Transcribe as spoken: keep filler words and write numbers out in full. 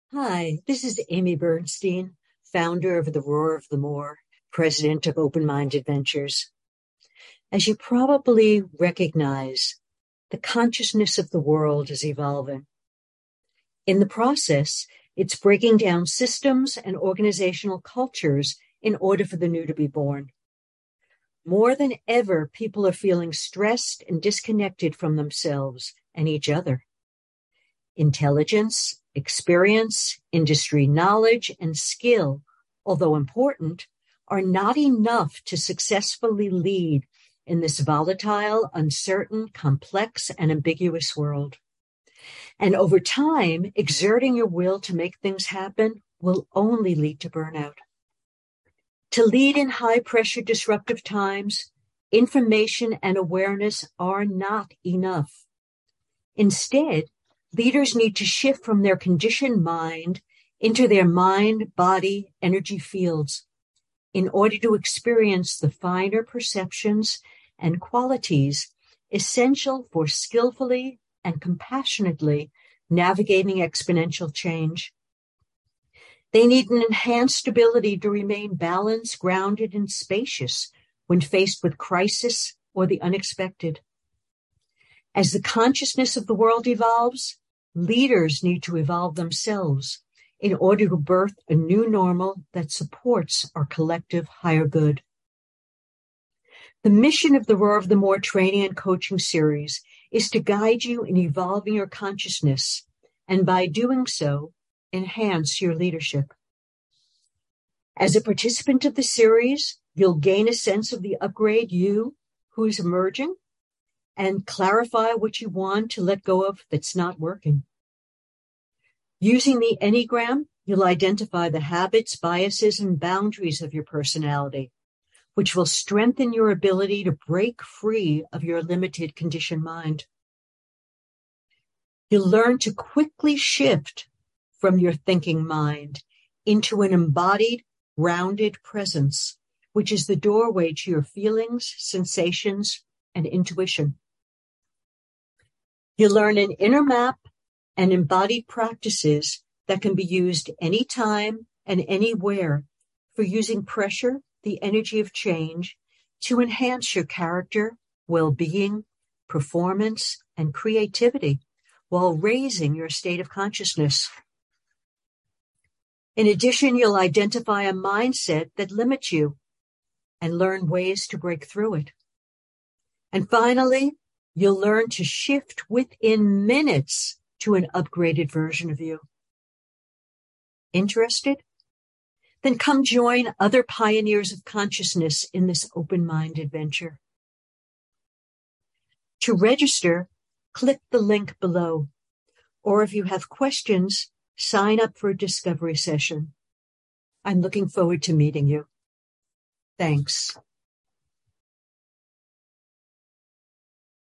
Hi, this is Amy Bernstein, founder of The Roar of the Moor, president of Open Mind Adventures. As you probably recognize, the consciousness of the world is evolving. In the process, it's breaking down systems and organizational cultures in order for the new to be born. More than ever, people are feeling stressed and disconnected from themselves and each other. Intelligence, experience, industry knowledge, and skill, although important, are not enough to successfully lead in this volatile, uncertain, complex, and ambiguous world. And over time, exerting your will to make things happen will only lead to burnout. To lead in high-pressure disruptive times, information and awareness are not enough. Instead, leaders need to shift from their conditioned mind into their mind, body, energy fields in order to experience the finer perceptions and qualities essential for skillfully and compassionately navigating exponential change. They need an enhanced ability to remain balanced, grounded, and spacious when faced with crisis or the unexpected. As the consciousness of the world evolves, leaders need to evolve themselves in order to birth a new normal that supports our collective higher good. The mission of the Roar of the Moor training and coaching series is to guide you in evolving your consciousness, and by doing so, enhance your leadership. As a participant of the series, you'll gain a sense of the upgrade you, who is emerging, and clarify what you want to let go of that's not working. Using the Enneagram, you'll identify the habits, biases, and boundaries of your personality, which will strengthen your ability to break free of your limited conditioned mind. You'll learn to quickly shift from your thinking mind into an embodied, grounded presence, which is the doorway to your feelings, sensations, and intuition. You learn an inner map and embodied practices that can be used anytime and anywhere for using pressure, the energy of change, to enhance your character, well-being, performance, and creativity while raising your state of consciousness. In addition, you'll identify a mindset that limits you and learn ways to break through it. And finally, you'll learn to shift within minutes to an upgraded version of you. Interested? Then come join other pioneers of consciousness in this open mind adventure. To register, click the link below. Or if you have questions, sign up for a discovery session. I'm looking forward to meeting you. Thanks.